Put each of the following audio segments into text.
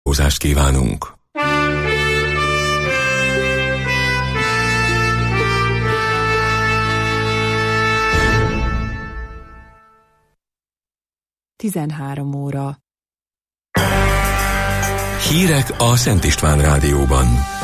Húzást kívánunk! Tizenhárom óra. Hírek a Szent István Rádióban.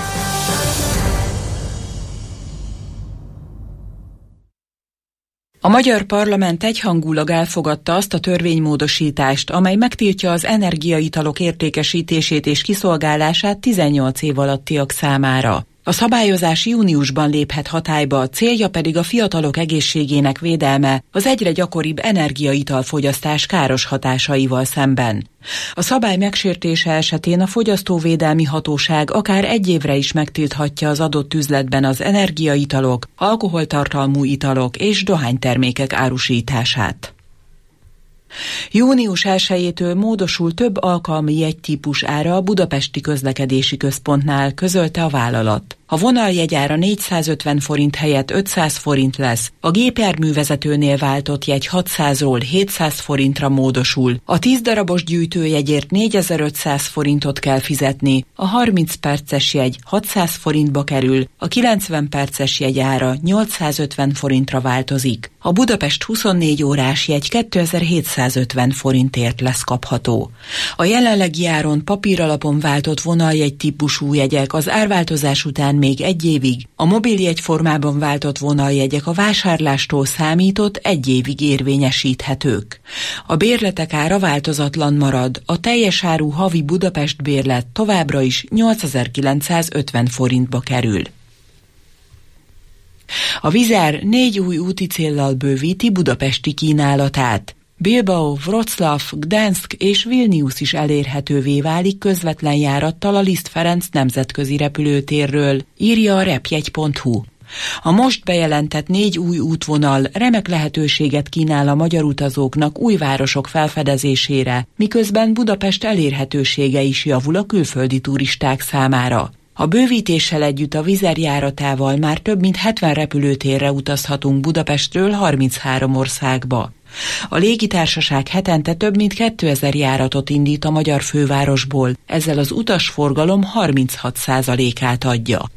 A magyar parlament egyhangulag elfogadta azt a törvénymódosítást, amely megtiltja az energiaitalok értékesítését és kiszolgálását 18 év alattiak számára. A szabályozás júniusban léphet hatályba, célja pedig a fiatalok egészségének védelme az egyre gyakoribb energiaitalfogyasztás káros hatásaival szemben. A szabály megsértése esetén a Fogyasztóvédelmi Hatóság akár 1 évre is megtilthatja az adott üzletben az energiaitalok, alkoholtartalmú italok és dohánytermékek árusítását. Június 1-től módosul több alkalmi jegytípus ára a Budapesti Közlekedési Központnál, közölte a vállalat. A vonaljegyára 450 forint helyett 500 forint lesz, a gépjárművezetőnél váltott jegy 600-ról 700 forintra módosul, a 10 darabos gyűjtőjegyért 4500 forintot kell fizetni, a 30 perces jegy 600 forintba kerül, a 90 perces jegy ára 850 forintra változik. A Budapest 24 órás jegy 2750 forintért lesz kapható. A jelenlegi áron papíralapon váltott vonaljegy típusú jegyek az árváltozás után még 1 évig, a mobiljegy formában váltott vonaljegyek a vásárlástól számított 1 évig érvényesíthetők. A bérletek ára változatlan marad, a teljes áru havi Budapest bérlet továbbra is 8950 forintba kerül. A Wizzair 4 új úti céllal bővíti budapesti kínálatát. Bilbao, Wroclaw, Gdansk és Vilnius is elérhetővé válik közvetlen járattal a Liszt Ferenc nemzetközi repülőtérről, írja a repjegy.hu. A most bejelentett 4 új útvonal remek lehetőséget kínál a magyar utazóknak új városok felfedezésére, miközben Budapest elérhetősége is javul a külföldi turisták számára. A bővítéssel együtt a Wizzair járatával már több mint 70 repülőtérre utazhatunk Budapestről 33 országba. A légitársaság hetente több mint 2000 járatot indít a magyar fővárosból, ezzel az utasforgalom 36%-át adja.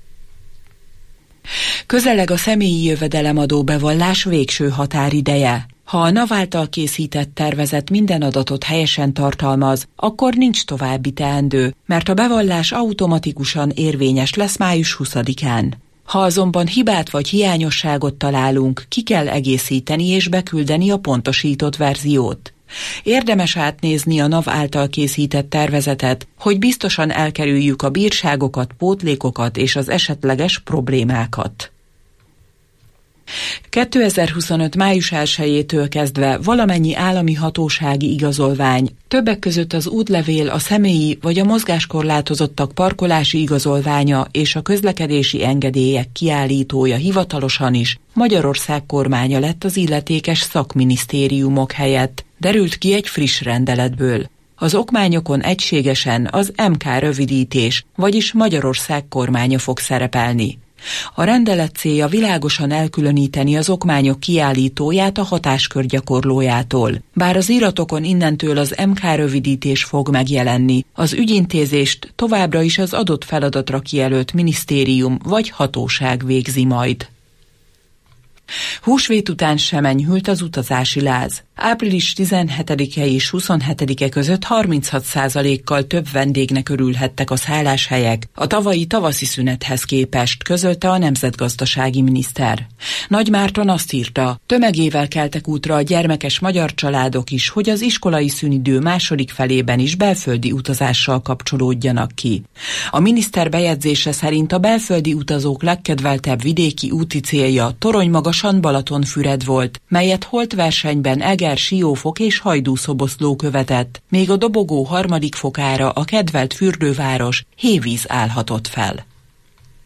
Közeleg a személyi jövedelemadó bevallás végső határideje. Ha a NAV által készített tervezet minden adatot helyesen tartalmaz, akkor nincs további teendő, mert a bevallás automatikusan érvényes lesz május 20-án. Ha azonban hibát vagy hiányosságot találunk, ki kell egészíteni és beküldeni a pontosított verziót. Érdemes átnézni a NAV által készített tervezetet, hogy biztosan elkerüljük a bírságokat, pótlékokat és az esetleges problémákat. 2025. május 1-től kezdve valamennyi állami hatósági igazolvány, többek között az útlevél, a személyi vagy a mozgáskorlátozottak parkolási igazolványa és a közlekedési engedélyek kiállítója hivatalosan is Magyarország kormánya lett az illetékes szakminisztériumok helyett, derült ki egy friss rendeletből. Az okmányokon egységesen az MK rövidítés, vagyis Magyarország kormánya fog szerepelni. A rendelet célja világosan elkülöníteni az okmányok kiállítóját a hatáskör gyakorlójától. Bár az iratokon innentől az MK rövidítés fog megjelenni, az ügyintézést továbbra is az adott feladatra kijelölt minisztérium vagy hatóság végzi majd. Húsvét után sem enyhült az utazási láz. Április 17-e és 27-e között 36%-kal több vendégnek örülhettek a szálláshelyek a tavalyi tavaszi szünethez képest, közölte a nemzetgazdasági miniszter. Nagy Márton azt írta, tömegével keltek útra a gyermekes magyar családok is, hogy az iskolai szünidő második felében is belföldi utazással kapcsolódjanak ki. A miniszter bejegyzése szerint a belföldi utazók legkedveltebb vidéki úti célja Toronymagasant Balatonfüred volt, melyet holtversenyben Eger, Siófok és Hajdúszoboszló követett, még a dobogó 3. fokára a kedvelt fürdőváros Hévíz állhatott fel.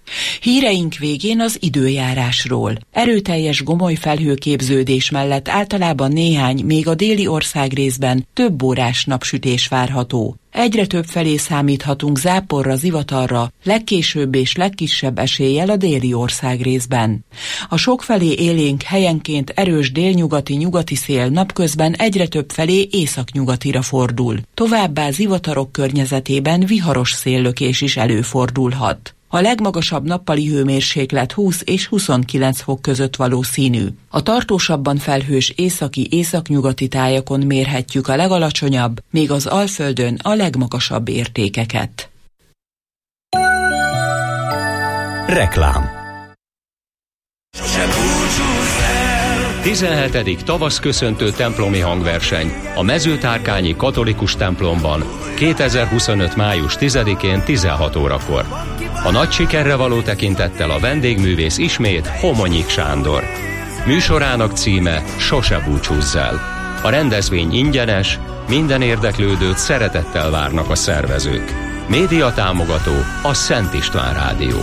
Híreink végén az időjárásról. Erőteljes gomoly felhőképződés mellett általában néhány, még a déli országrészben több órás napsütés várható. Egyre több felé számíthatunk záporra, zivatarra, legkésőbb és legkisebb eséllyel a déli országrészben. A sokfelé élénk, helyenként erős délnyugati-nyugati szél napközben egyre több felé északnyugatira fordul. Továbbá zivatarok környezetében viharos széllökés is előfordulhat. A legmagasabb nappali hőmérséklet 20 és 29 fok között valószínű. A tartósabban felhős északi-északnyugati tájakon mérhetjük a legalacsonyabb, még az Alföldön a legmagasabb értékeket. Reklám. 17. tavaszköszöntő templomi hangverseny a Mezőtárkányi katolikus templomban 2025. május 10-én 16 órakor. A nagy sikerre való tekintettel a vendégművész ismét Homonyik Sándor. Műsorának címe Sose búcsúzz el. A rendezvény ingyenes, minden érdeklődőt szeretettel várnak a szervezők. Média támogató a Szent István Rádió.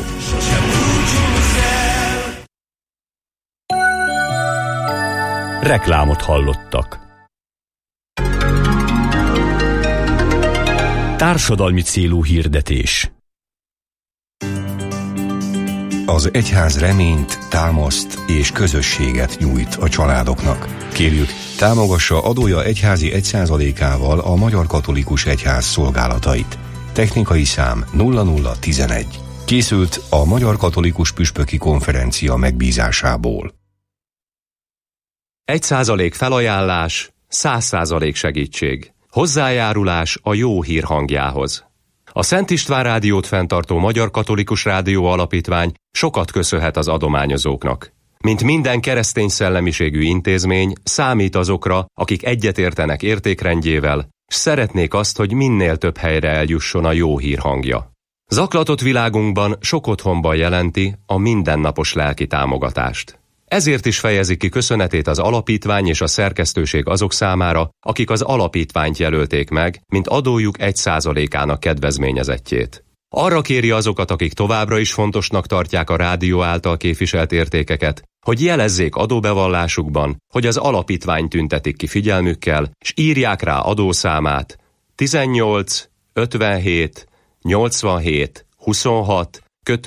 Reklámot hallottak. Társadalmi célú hirdetés. Az egyház reményt, támaszt és közösséget nyújt a családoknak. Kérjük, támogassa adója egyházi 1%-ával a Magyar Katolikus Egyház szolgálatait. Technikai szám 0011. Készült a Magyar Katolikus Püspöki Konferencia megbízásából. 1% felajánlás, 100% segítség. Hozzájárulás a jó hír hangjához. A Szent István Rádiót fenntartó Magyar Katolikus Rádió Alapítvány sokat köszönhet az adományozóknak. Mint minden keresztény szellemiségű intézmény, számít azokra, akik egyetértenek értékrendjével, s szeretnék azt, hogy minél több helyre eljusson a jó hír hangja. Zaklatott világunkban sok otthonban jelenti a mindennapos lelki támogatást. Ezért is fejezi ki köszönetét az alapítvány és a szerkesztőség azok számára, akik az alapítványt jelölték meg, mint adójuk 1%-ának kedvezményezettjét. Arra kéri azokat, akik továbbra is fontosnak tartják a rádió által képviselt értékeket, hogy jelezzék adóbevallásukban, hogy az alapítvány tüntetik ki figyelmükkel, és írják rá adószámát 18 57 87 26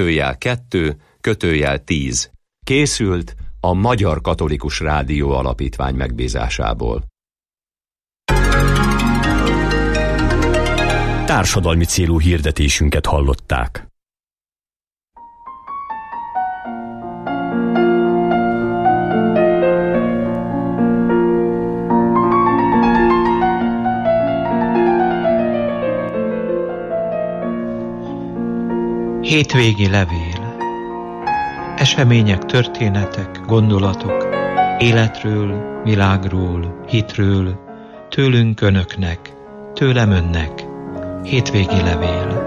/2 /10. Készült a Magyar Katolikus Rádió Alapítvány megbízásából. Társadalmi célú hirdetésünket hallották. Hétvégi levél. Események, történetek, gondolatok, életről, világról, hitről, tőlünk önöknek, tőlem önnek. Hétvégi levél.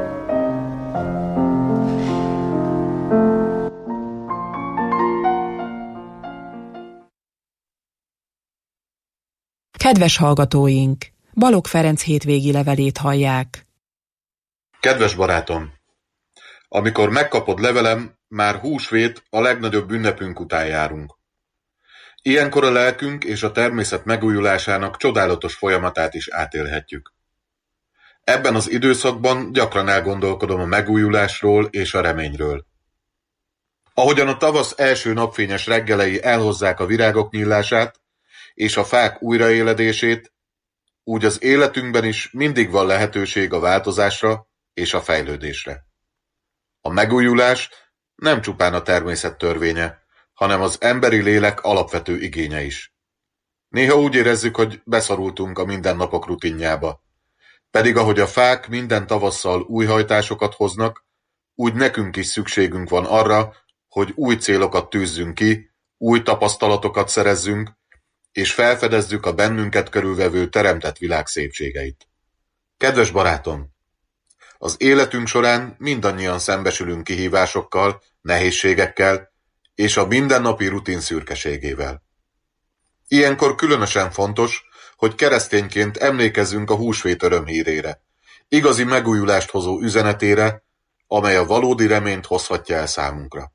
Kedves hallgatóink! Balogh Ferenc hétvégi levelét hallják. Kedves barátom! Amikor megkapod levelem, már húsvét, a legnagyobb ünnepünk után járunk. Ilyenkor a lelkünk és a természet megújulásának csodálatos folyamatát is átélhetjük. Ebben az időszakban gyakran elgondolkodom a megújulásról és a reményről. Ahogyan a tavasz első napfényes reggelei elhozzák a virágok nyílását és a fák újraéledését, úgy az életünkben is mindig van lehetőség a változásra és a fejlődésre. A megújulás nem csupán a természet törvénye, hanem az emberi lélek alapvető igénye is. Néha úgy érezzük, hogy beszorultunk a mindennapok rutinjába. Pedig ahogy a fák minden tavasszal új hajtásokat hoznak, úgy nekünk is szükségünk van arra, hogy új célokat tűzzünk ki, új tapasztalatokat szerezzünk, és felfedezzük a bennünket körülvevő teremtett világ szépségeit. Kedves barátom! Az életünk során mindannyian szembesülünk kihívásokkal, nehézségekkel és a mindennapi rutin szürkeségével. Ilyenkor különösen fontos, hogy keresztényként emlékezzünk a húsvét örömhírére, igazi megújulást hozó üzenetére, amely a valódi reményt hozhatja el számunkra.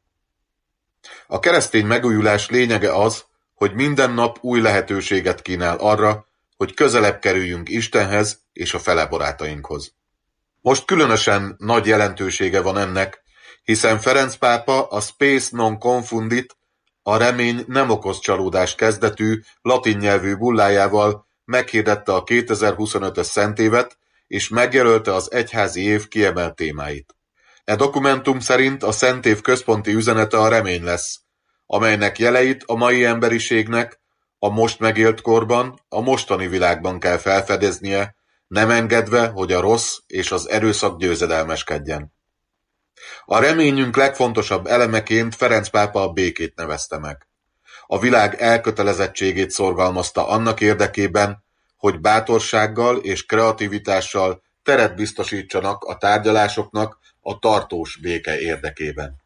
A keresztény megújulás lényege az, hogy minden nap új lehetőséget kínál arra, hogy közelebb kerüljünk Istenhez és a fele barátainkhoz. Most különösen nagy jelentősége van ennek, hiszen Ferenc pápa a Spes non confundit, a remény nem okoz csalódás kezdetű, latin nyelvű bullájával meghirdette a 2025-ös szentévet, és megjelölte az egyházi év kiemelt témáit. E dokumentum szerint a szentév központi üzenete a remény lesz, amelynek jeleit a mai emberiségnek a most megélt korban, a mostani világban kell felfedeznie, nem engedve, hogy a rossz és az erőszak győzedelmeskedjen. A reményünk legfontosabb elemeként Ferenc pápa a békét nevezte meg. A világ elkötelezettségét szorgalmazta annak érdekében, hogy bátorsággal és kreativitással teret biztosítsanak a tárgyalásoknak a tartós béke érdekében.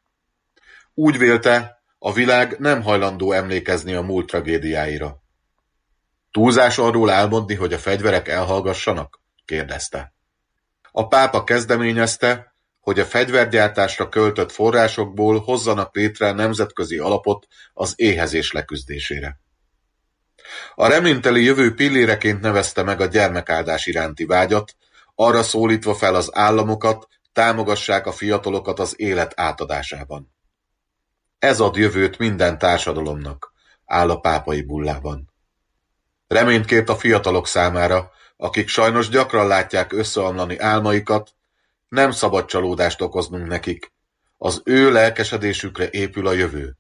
Úgy vélte, a világ nem hajlandó emlékezni a múlt tragédiáira. Túlzás arról álmodni, hogy a fegyverek elhallgassanak? Kérdezte. A pápa kezdeményezte, hogy a fegyvergyártásra költött forrásokból hozzanak létre nemzetközi alapot az éhezés leküzdésére. A reményteli jövő pilléreként nevezte meg a gyermekáldás iránti vágyat, arra szólítva fel az államokat, támogassák a fiatalokat az élet átadásában. Ez ad jövőt minden társadalomnak, áll a pápai bullában. Reményt kért a fiatalok számára, akik sajnos gyakran látják összeomlani álmaikat, nem szabad csalódást okoznunk nekik. Az ő lelkesedésükre épül a jövő.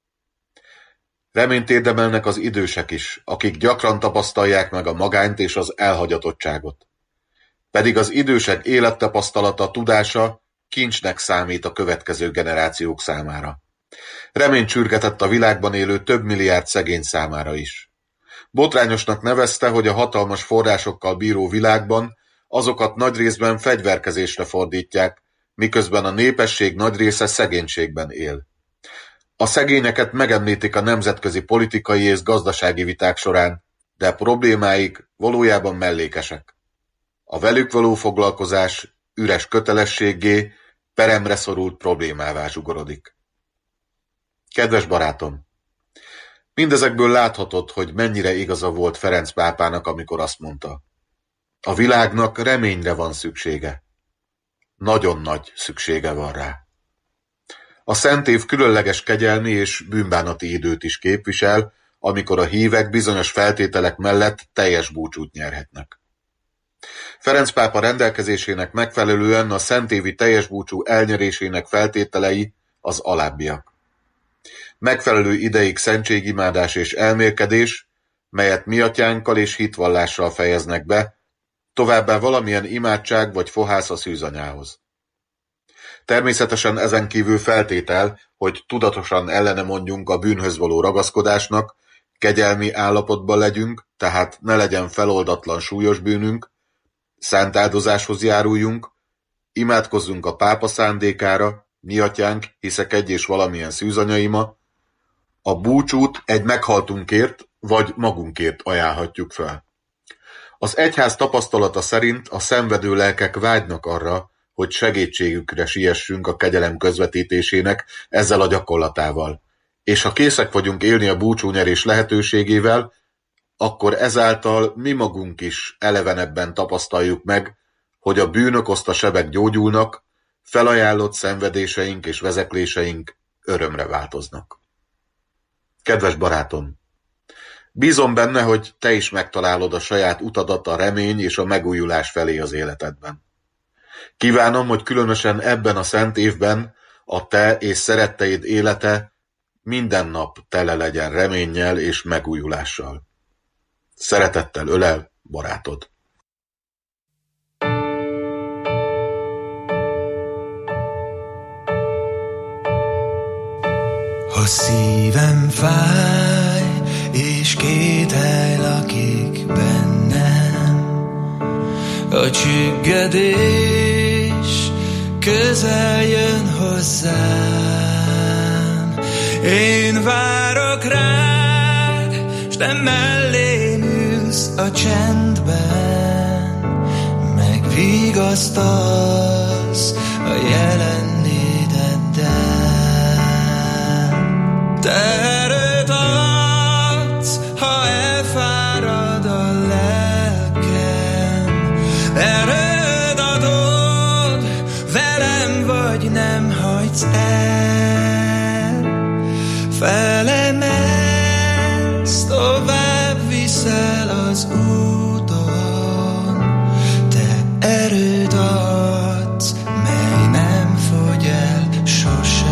Reményt érdemelnek az idősek is, akik gyakran tapasztalják meg a magányt és az elhagyatottságot. Pedig az idősek élettapasztalata, tudása kincsnek számít a következő generációk számára. Reményt sürgetett a világban élő több milliárd szegény számára is. Botrányosnak nevezte, hogy a hatalmas forrásokkal bíró világban azokat nagy részben fegyverkezésre fordítják, miközben a népesség nagy része szegénységben él. A szegényeket megemlítik a nemzetközi politikai és gazdasági viták során, de problémáik valójában mellékesek. A velük való foglalkozás üres kötelességgé, peremre szorult problémává zsugorodik. Kedves barátom! Mindezekből láthatod, hogy mennyire igaza volt Ferenc pápának, amikor azt mondta: a világnak reményre van szüksége. Nagyon nagy szüksége van rá. A szentév különleges kegyelmi és bűnbánati időt is képvisel, amikor a hívek bizonyos feltételek mellett teljes búcsút nyerhetnek. Ferenc pápa rendelkezésének megfelelően a szentévi teljes búcsú elnyerésének feltételei az alábbiak. Megfelelő ideig szentségimádás és elmélkedés, melyet miatyánkkal és hitvallással fejeznek be, továbbá valamilyen imádság vagy fohász a szűzanyához. Természetesen ezen kívül feltétel, hogy tudatosan ellene mondjunk a bűnhöz való ragaszkodásnak, kegyelmi állapotban legyünk, tehát ne legyen feloldatlan súlyos bűnünk, szánt áldozáshoz járuljunk, imádkozzunk a pápa szándékára, miatyánk, hiszek egy és valamilyen szűzanyaima, a búcsút egy meghaltunkért vagy magunkért ajánlhatjuk fel. Az egyház tapasztalata szerint a szenvedő lelkek vágynak arra, hogy segítségükre siessünk a kegyelem közvetítésének ezzel a gyakorlatával, és ha készek vagyunk élni a búcsúnyerés lehetőségével, akkor ezáltal mi magunk is elevenebben tapasztaljuk meg, hogy a bűn okozta sebek gyógyulnak, felajánlott szenvedéseink és vezekléseink örömre változnak. Kedves barátom! Bízom benne, hogy te is megtalálod a saját utadat a remény és a megújulás felé az életedben. Kívánom, hogy különösen ebben a szent évben a te és szeretteid élete minden nap tele legyen reménnyel és megújulással. Szeretettel ölel, barátod! Ha szívem fáj, és kételj lakik bennem, a csüggedés közel jön hozzám. Én várok rád, s te mellém ülsz a csendben, megvigasztalsz rossz a jelenléteddel. Te erőt adsz, ha elfárad a lelkem. Erőd adod, velem vagy, nem hagysz el. Felemelsz, tovább viszel az úton. Te erőd adsz, mely nem fogy el sosem.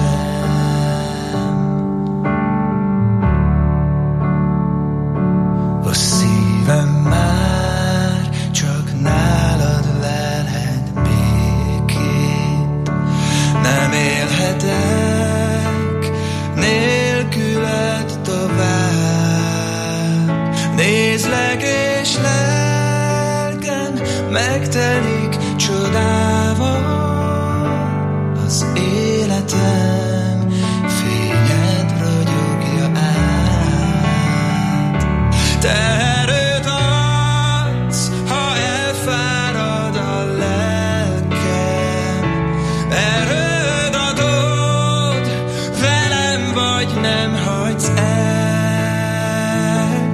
A szívem már csak nálad lelhet békét. Nem élhetek nélküled tovább. Nézlek és lelkem megtelik csodával. Az életem fényed ragyogja át. Te erőt adsz, ha elfárad a lelkem. Erőd adod, velem vagy, nem hagysz el.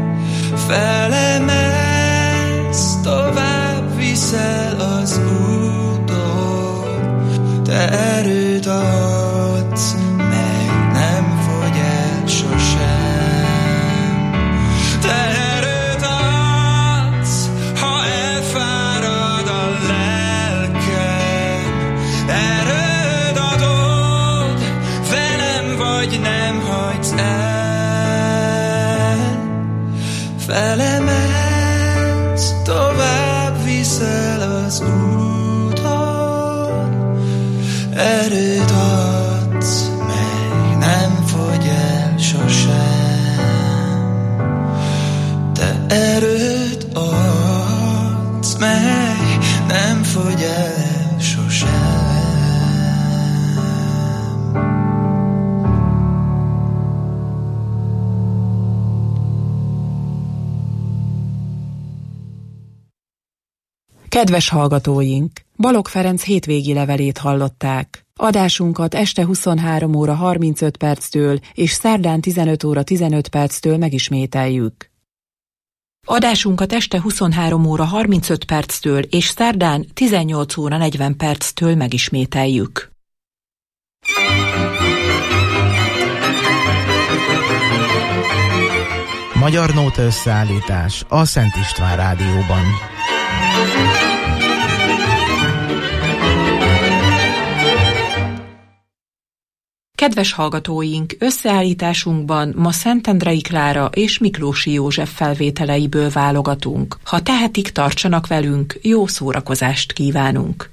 Felemelsz, tovább viszel az úton. Te erőt adsz, mely nem fogy el sosem. Te erőt adsz, ha elfárad a lelkem. Erőd adod, velem vagy, nem hagysz el. Felemelsz, tovább viszel az úton. Erőt adsz, mely nem fogy el sosem. Te erőt adsz, mely nem fogy el sosem. Kedves hallgatóink! Balogh Ferenc hétvégi levelét hallották. Adásunkat este 23 óra 35 perctől és szerdán 15 óra 15 perctől megismételjük. Adásunkat este 23 óra 35 perctől és szerdán 18 óra 40 perctől megismételjük. Magyar nóta összeállítás a Szent István Rádióban. Kedves hallgatóink, összeállításunkban ma Szentendrei Klára és Miklósi József felvételeiből válogatunk. Ha tehetik, tartsanak velünk, jó szórakozást kívánunk!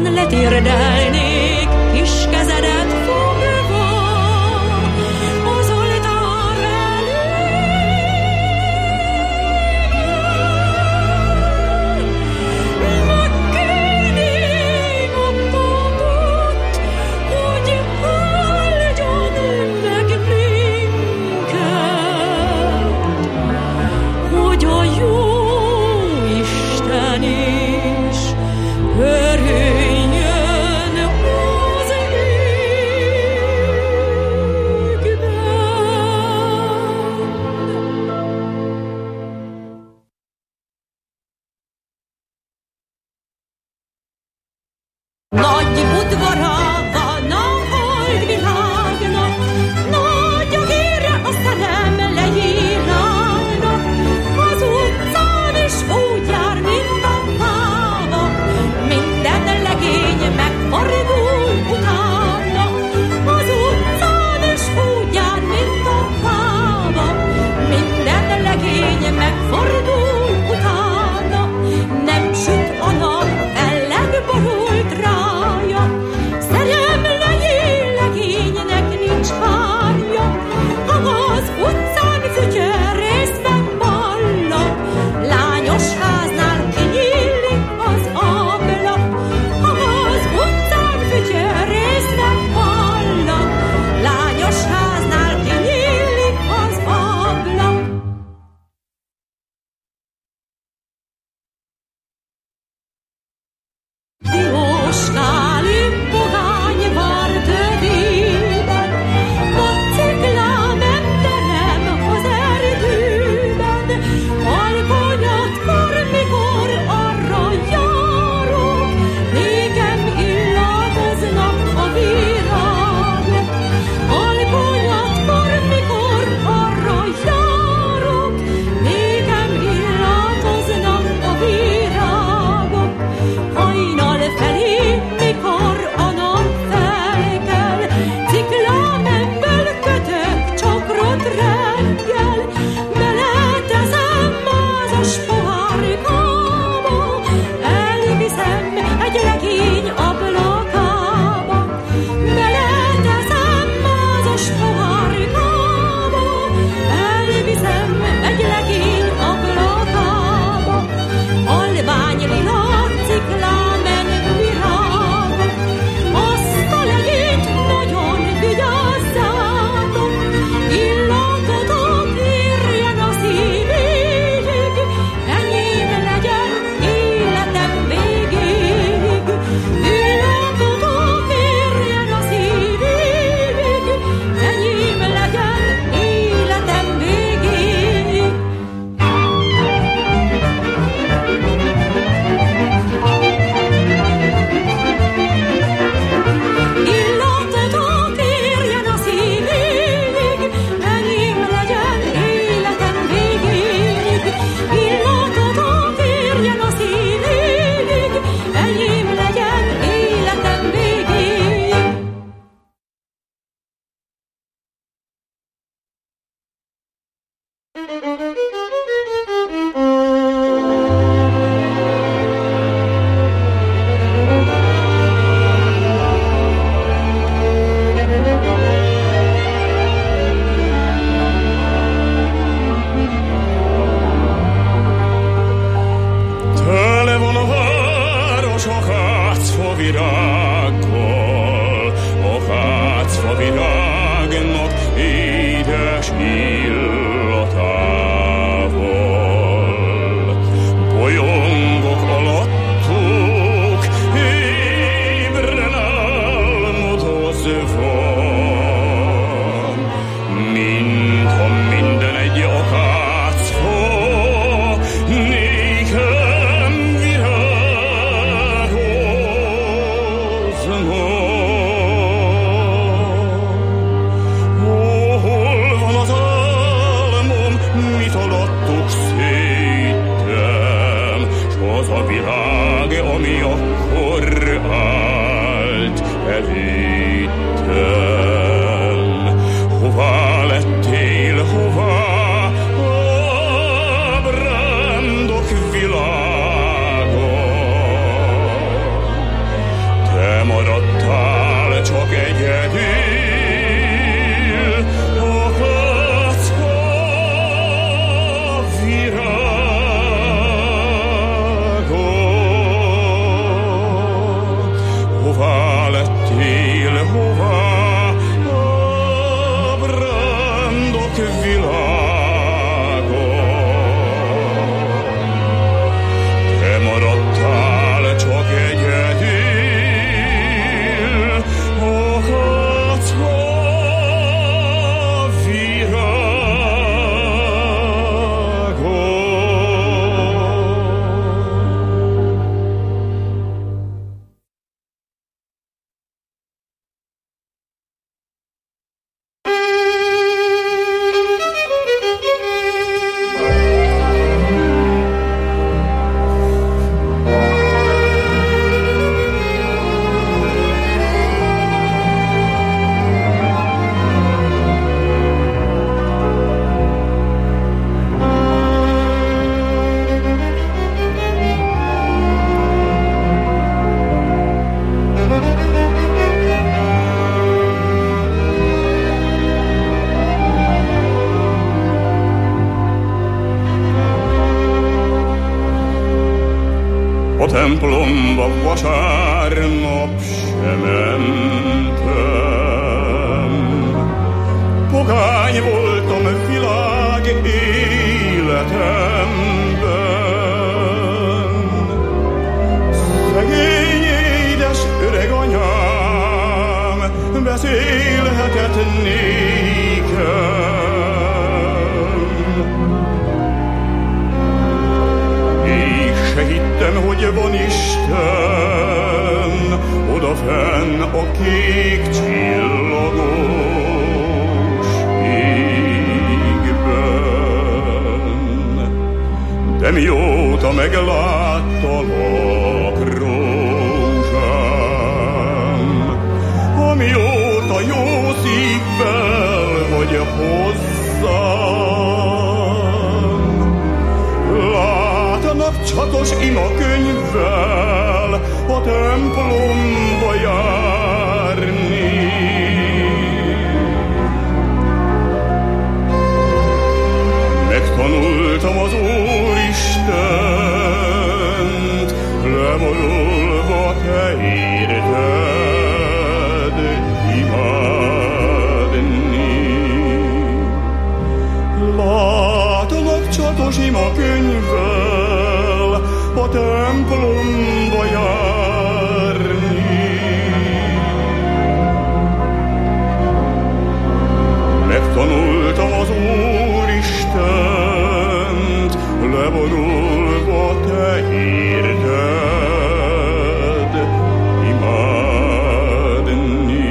utcán letérdelnék, kis kezedet fogva, az oltár elé. Megkérném a papot, hogy áldjon meg minket, hogy a jó Isten is örüljön az égben. Nagy udvara van a holdvilágnak, nagy a híre a szerelem leírásnak. Az utcán is úgy jár, mint a páva, minden legény megfordul utána. Az utcán is úgy jár, mint a páva, minden legény megfordul utána. Nem süt a nap, felleg borult rája, szerelmei legénynek nincs párja. Ha az utcán fütyör részve ballak, lányos háznál kinyílik az ablak. Ha az utcán fütyör részve ballak, lányos háznál kinyílik az ablak. Dióskáli pogány vár tövében, vaciklám emberem az erdőben. Alkonyatkor, mikor arra járok, nékem illatoznak a virágok. Alkonyatkor, mikor arra járok, nékem illatoznak a virágok. Hajnal felé, mikor a nap felkel, ciklámemből kötök csokrot reggel. Beleteszem mázas pohárkába, elviszem egy legény ablakába. Beleteszem mázas pohárkába, elviszem egy legény ablakába. Halvány lila ciklámen virágok, azt a legényt nagyon vigyázzátok. Illatotok érjen a szívéig, enyém legyen életem végéig. Illatotok érjen a szívéig, enyém legyen életem végéig. Illatotok érjen a szívéig, enyém legyen életem végéig. Illatotok érjen a szívéig, enyém legyen életem végéig. Tele van a város a hácfa virággal, a hácfa virágnak édes illatával. Bolyongok alattuk, ébren álmodozva, mintha minden egy akácfa nékem virágozna. Hol van az álmom, mit alattuk széttem, s az a virág, ami akkor állt eléttem. Hová lettél, hová, ábrándok világa? a templomba vasárnap sem mentem. Pogány voltam világ életemben, szegény édes öreg anyám beszélhetett nékem. Én se hittem, hogy van Isten odafenn a kék csillagos égben. De mióta megláttalak, rózsám, amióta jó szívvel vagy hozzám, látnak csatos imakönyvvel a templomba járni. Megtanultam az Úristent, leborulva te érted imádni. Látalak csatos imakönyvvel a templomba járni. Megtanultam az Úristent, leborulva te érted imádni.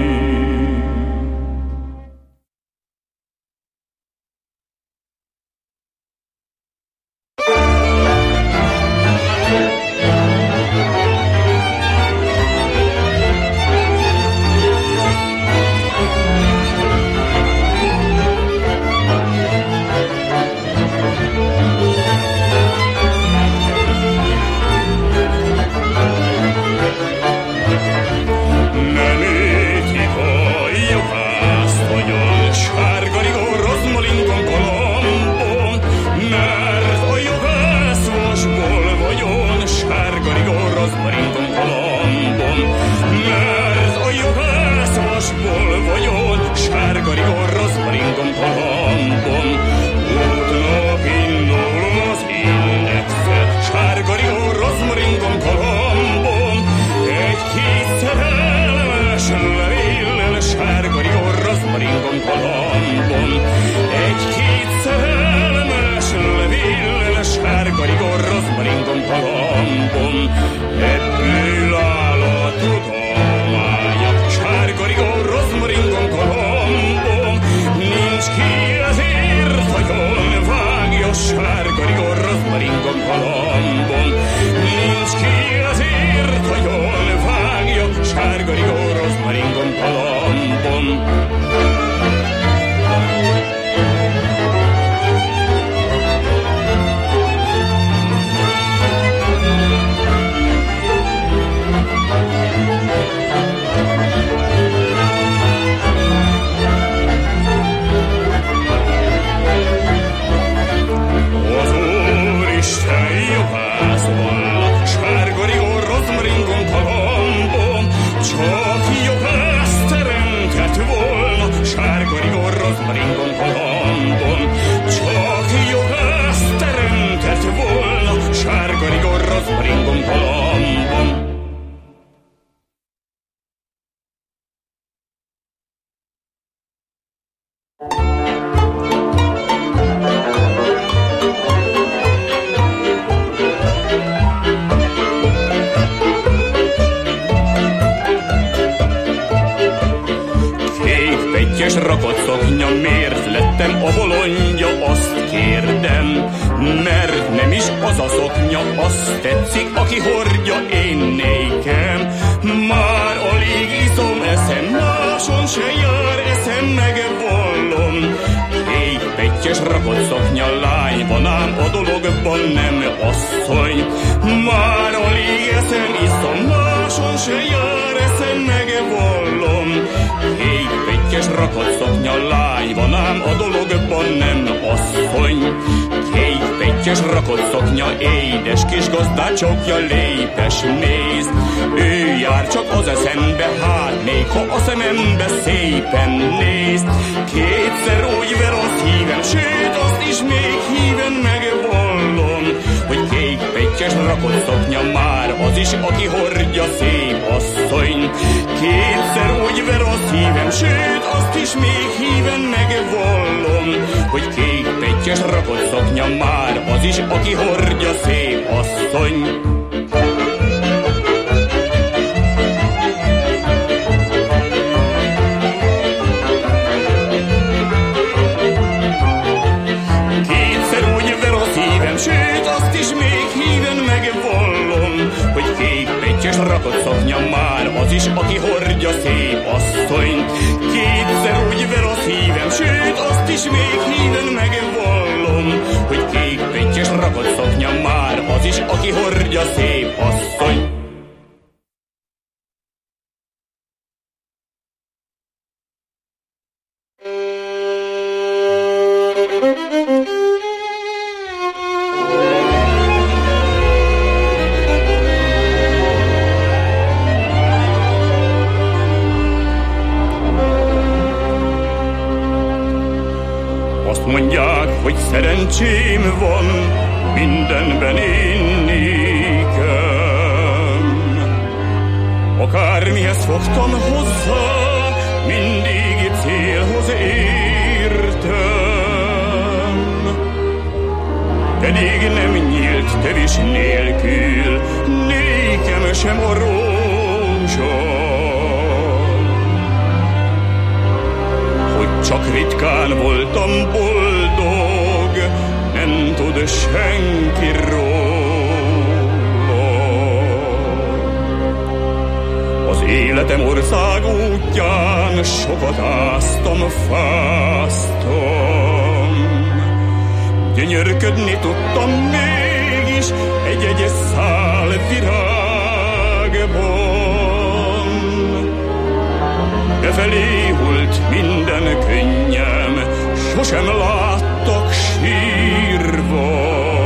és rakott szoknya, édes kis gazdácsokja, lépes néz. Ő jár csak az eszembe, hát még ha a szemembe szépen néz. Kétszer úgy ver a szívem, sőt azt is még híven megvallom, hogy kék pettyes rakott szoknya már az is, aki hordja szép asszony. Kétszer úgy ver a szívem, sőt azt is még híven megvallom, hogy kék pettyes rakott szoknya már az is, aki hordja szép asszony. Sőt, azt is még híven megvallom, hogy kék pettyes rakott szoknya már az is, aki hordja szép asszonyt. Kétszer úgy ver a szívem, sőt, azt is még híven megvallom, hogy kék pettyes rakott szoknya már az is, aki hordja szép asszony. Szerencsém van, mindenben én nékem. Akármihez fogtam hozzá, mindig célhoz értem. Pedig nem nyílt tevis nélkül, nékem sem a rózsa. Hogy csak ritkán voltam boldog, nem tud senki róla. Az életem ország útján sokat áztam, fáztam. Gyönyörködni tudtam mégis egy-egy szál virágban. Befelé hult minden könnyem, sosem láttak sírva.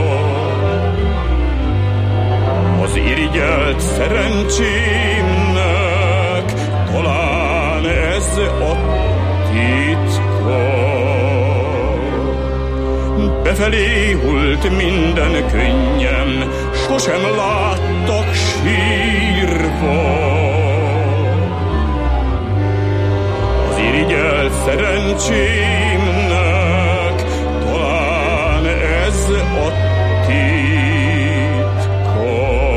Az irigyelt szerencsémnek talán ez a titka. Befelé hult minden könnyem, sosem láttak sírva. Az irigyelt szerencsémnek talán ez a titka.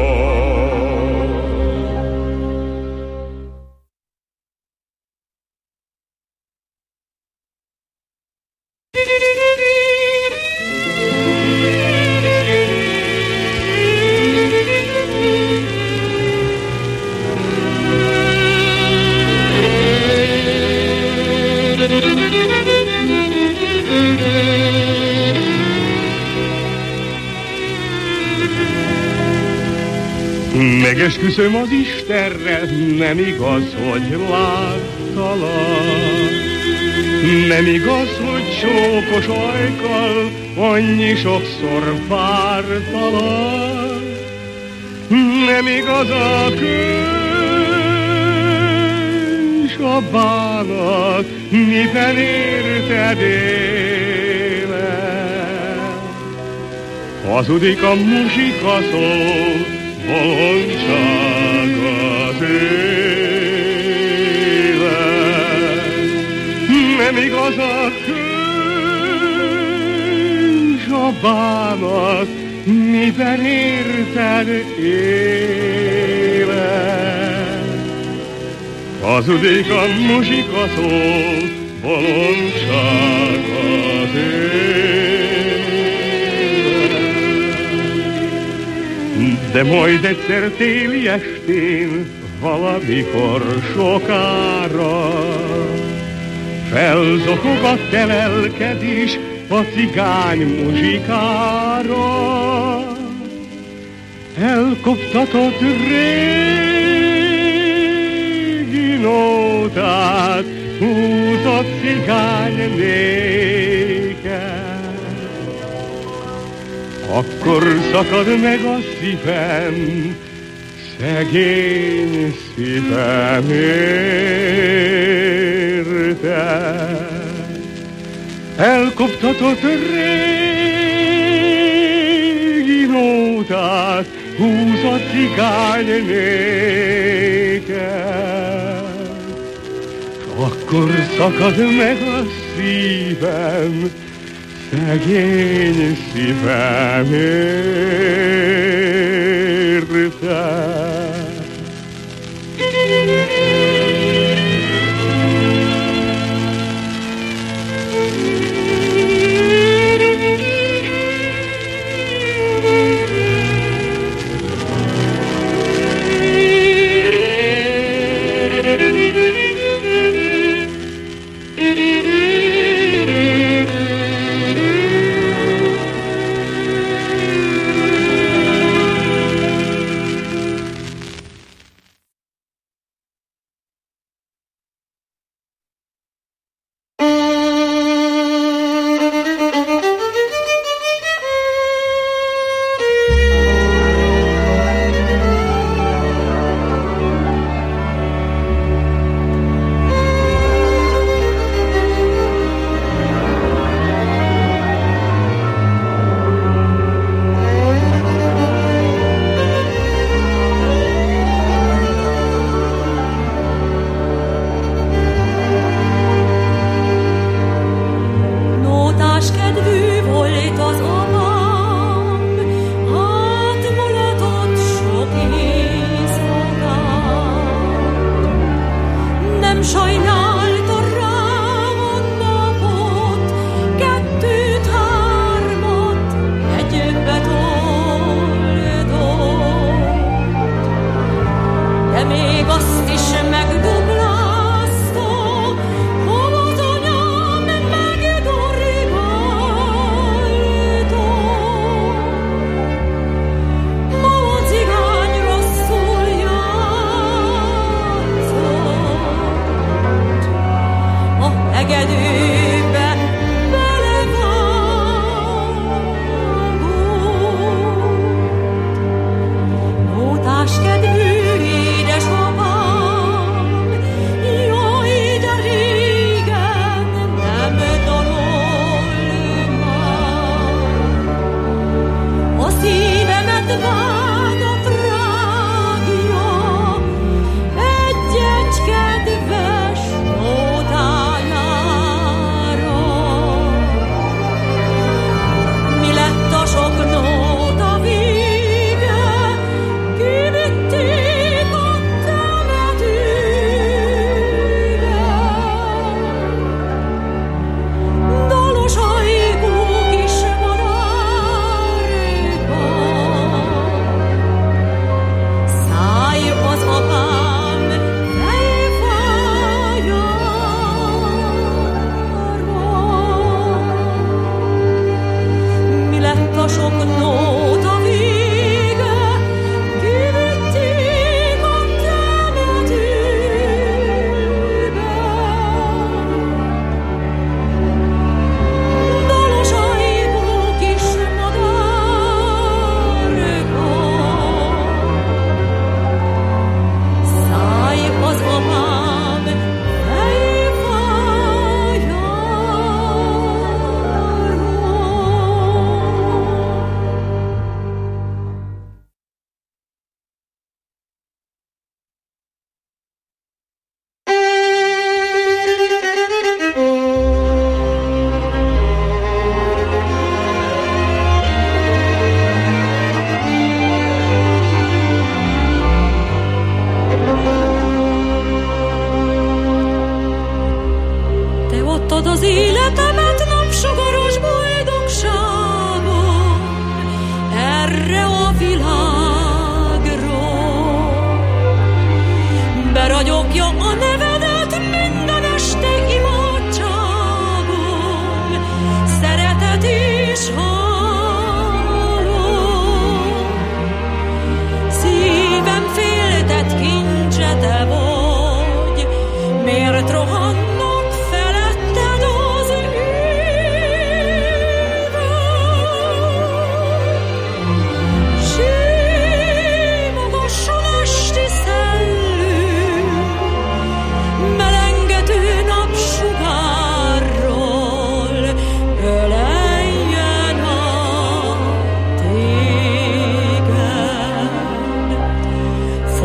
Megesküszöm az Istenre, nem igaz, hogy láttalak. Nem igaz, hogy csókos ajkkal annyi sokszor vártalak. Nem igaz a könyv, a bánat, miben érted élet. Hazudik a muzsika szó, bolondság az élet. Nem igaz a könyv, a bánat, miben érted élet. Hazudik a muzsika szó, bolondság az élet. De majd egyszer téli estén, valamikor sokára, felzokog a te lelked is a cigány muzsikára. Elkoptatod régi nótát, húzott cigány néked. akkor szakad meg a szívem, szegény szívem, érte. Elkoptatott régi nótát húz a cigány néked. Akkor szakad meg a szívem, szegény szívem, érte.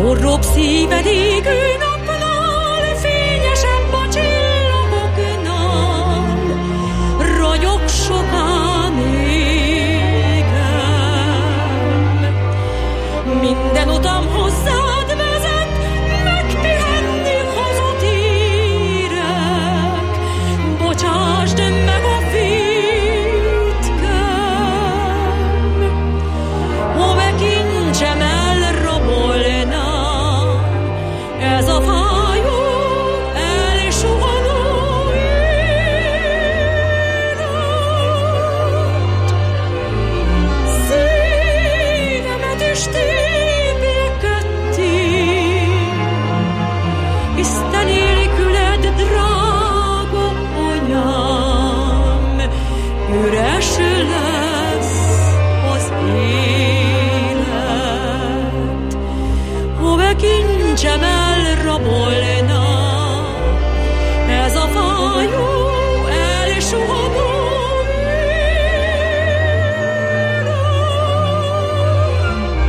Forróbb szíved égő napnál, fényesebb a csillagoknál, ragyog sokán égem. Minden utam hozzád vezet, megpihenni hazatérek, bocsásd meg a vétkem. Hove kincsem elrabolná, ez a fájó, elsuhanó élet. Szívemet is tépje ketté, Isten nélküled, drága anyám, üres lesz az élet. Hove kincsem elrabolná, ez a fájó, elsuhanó élet.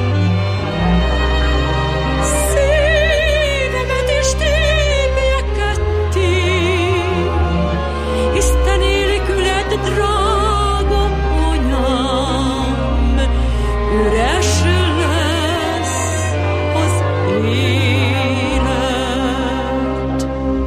Szívemet is tépje ketté, Isten nélküled, drága anyám, üres lesz az élet.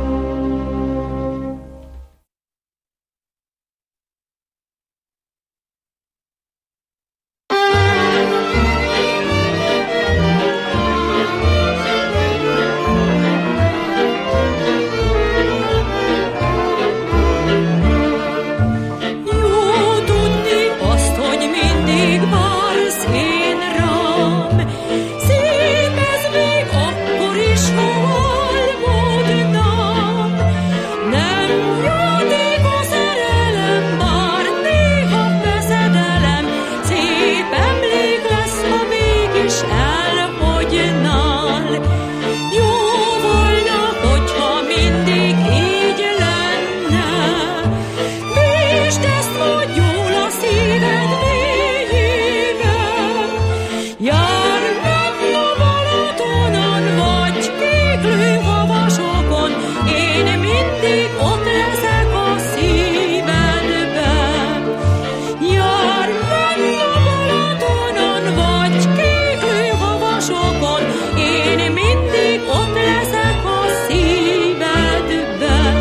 Jó tudni azt, hogy mindig vársz én rám, szép ez még akkor is, ha álmodnám. Nem játék a szerelem, bár néha veszedelem, szép emlék lesz, ha mégis elhagynál. Jó volna, hogyha mindig így lenne, Bízd ezt, hogy jól a szíved mélyében. Jár meg ma Balatonon, vagy kéklő havasokon, én mindig ott leszek a szívedben. Jár meg ma Balatonon, vagy kéklő havasokon, én mindig ott leszek a szívedben.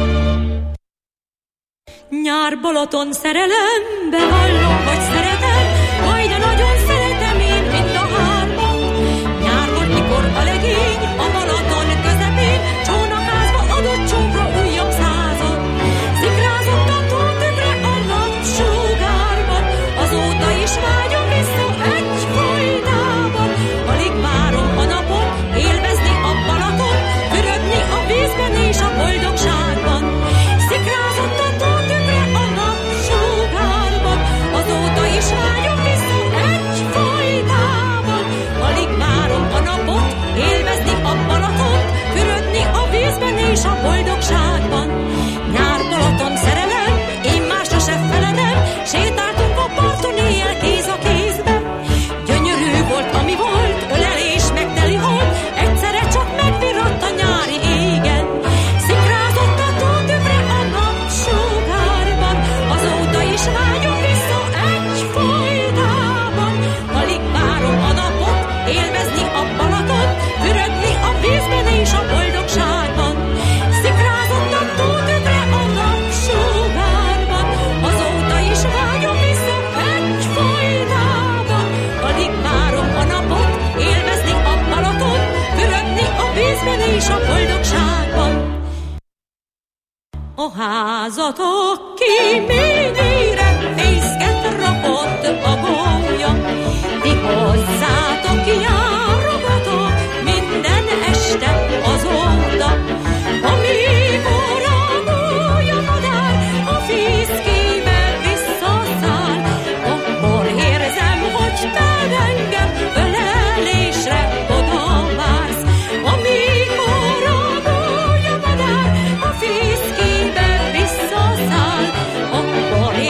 Nyár, Balaton, szerelembe hallom, vagy szeretem, majd de nagyon szeretem én mind a hármat. Nyár volt, mikor a legény a Balaton közepén csónakázva adott csókra újabb százat. Szikrázott a tótükre a napsugárban, azóta is vágyom vissza egyfolytában. Alig várom a napot, élvezni a Balaton, fürödni a vízben és a boldogságban. Szikrázott a tótükre a napsugárban, azóta is vágyom vissza egyfolytában. Alig várom a napot, élvezni a Balaton, fürödni a vízben és a boldogságban. Nyár, Balaton, szerelem, én másra se feledem, sétáltunk a parton éjjel kéz a kézbe. Gyönyörű volt, ami volt, ölelés megteli hold, egyszerre csak megvirradt a nyári égen. Szikrázott a tótükre a napsugárban, azóta is vágyom vissza egyfolytában. Alig várom a napot, élvezni a Balaton, fürödni a vízben és a boldogságban. Szikrázott a tótükre a napsugárban, azóta is vágyom vissza egyfolytában. Alig várom a napot, élvezni a Balaton, fürödni a vízben és a boldogságban. A házatok kéményére fészket rakott a gólya, ti hozzátok járogatok minden este azóta. Amikor a gólyamadár a fészkébe visszaszáll, akkor érzem, hogy te engem ölelésre oda vársz. Amikor a gólyamadár a fészkébe visszaszáll, akkor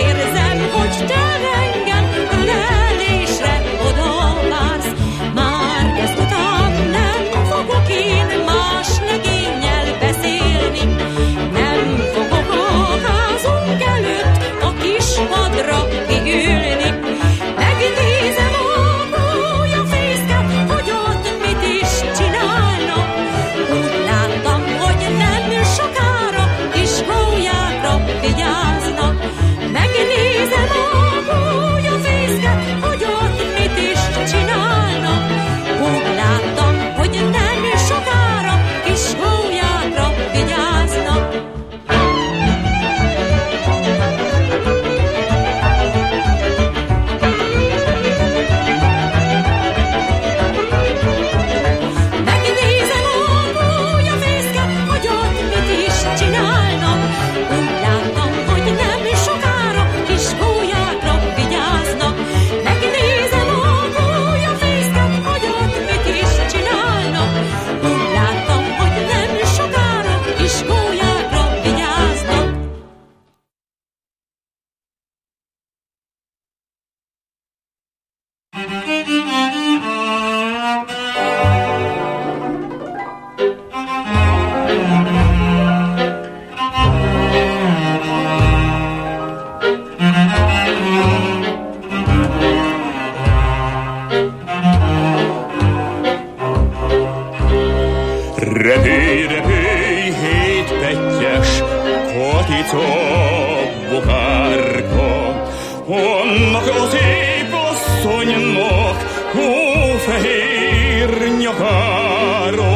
bokárka. Annak a szép asszonynak hófehér nyakára.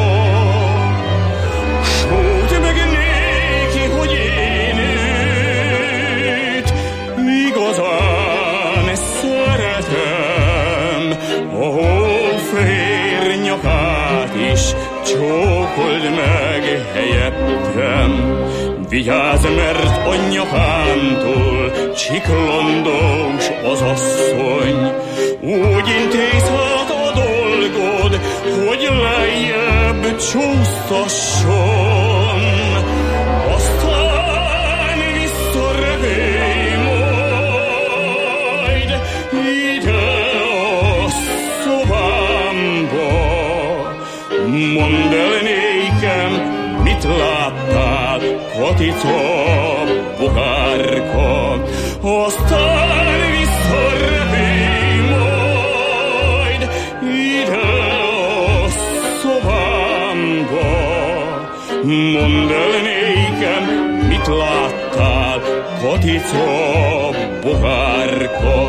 Sót meg néki, hogy én őt igazán szeretem. A hófehér nyakát is csókold meg helyettem. Vigyázz, mert a nyakántól csiklandós az asszony. Úgy intézhet a dolgod, hogy lejjebb csúsztasson. Aztán visszarepélj majd ide a szobámba. Mondd el nékem, mit láttál, Katica bokárka. Aztán visszarepélj majd ide a szobámba. Mondd el nékem, mit láttál, Katica bokárka.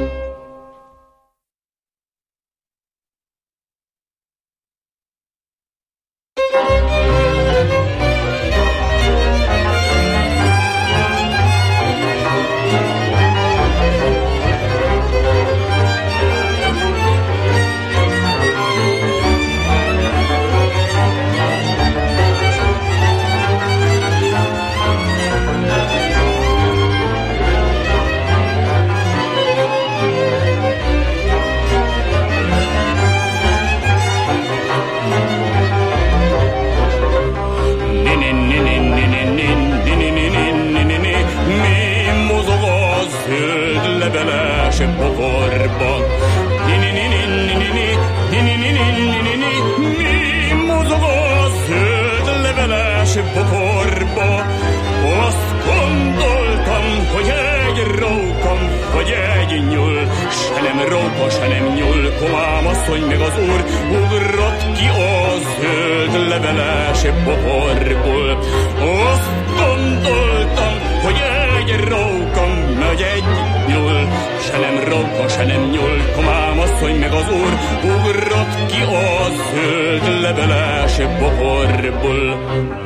Bokorba, azt gondoltam, hogy egy rókam, vagy egy nyúl, se nem róka, se nem nyúl, komám asszony meg az úr ugrott ki a zöld leveles bokorból. Azt gondoltam, hogy egy rókam, vagy egy nyúl, se nem róka, se nem nyúl, komám asszony meg az úr ugrott ki a zöld leveles bokorból.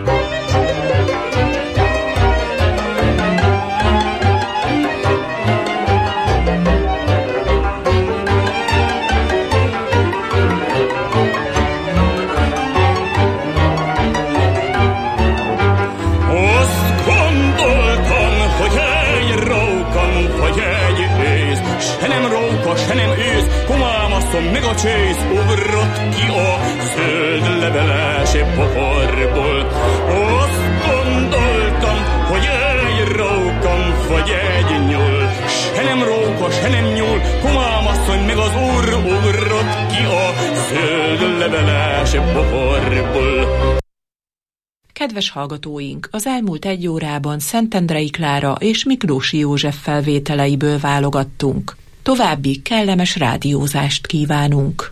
Meg a csész ugrott ki a zöld leveles bokorból. Azt gondoltam, hogy egy rókam, vagy egy nyúl, se nem róka, se nem nyúl, komám asszony meg az úr ugrott ki a zöld leveles bokorból. Kedves hallgatóink, az elmúlt egy órában Szentendrei Klára és Miklósi József felvételeiből válogattunk. További kellemes rádiózást kívánunk!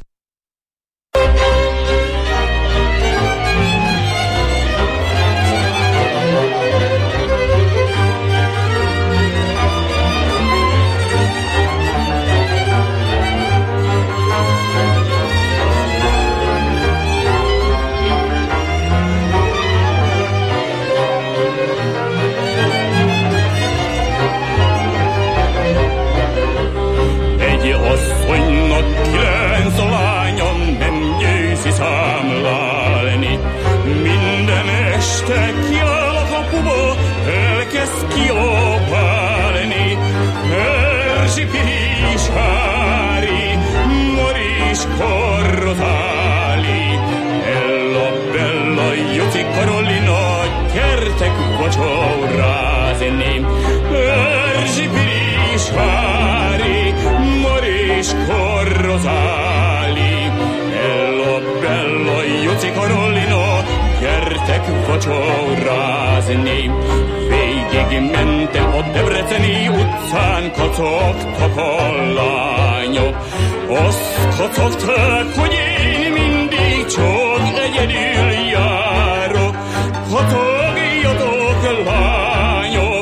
Asszonynak 9 lánya nem győzi számlálni. Minden este kiáll a kapuba, elkezd kiabálni. Erzsi, Piris, Hári, Maris, Korrotáli, Ella, Bella, Joci, Karolina, gyertek vacsorázni. Erzsi, Piris, Hári, Maris, Korrotáli, Ella, Bella, Joci, Karolina, gyertek vacsorázni. Végig mentem a Debreceni utcán, kacagtak a lányok. Azt kacagták, hogy én mindig csak egyedül járok. Kacagjatok, lányok,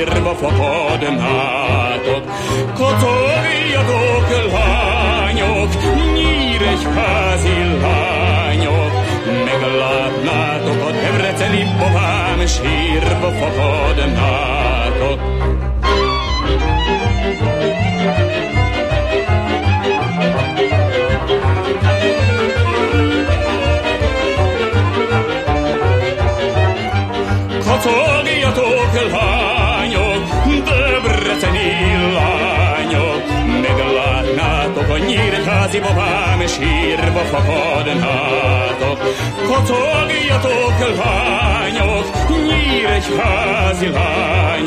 sírva fakadnátok. Kocogjatok, lányok, nyíregyházi lányok, meglátnátok a debreceni babám, sírva fakadnátok. Kocogjatok, lányok, debreceni lányok, meglátnátok a nyíregyházi babám, sírva fakadnátok. Kocogjatok, lányok, nyíregyházi lányok,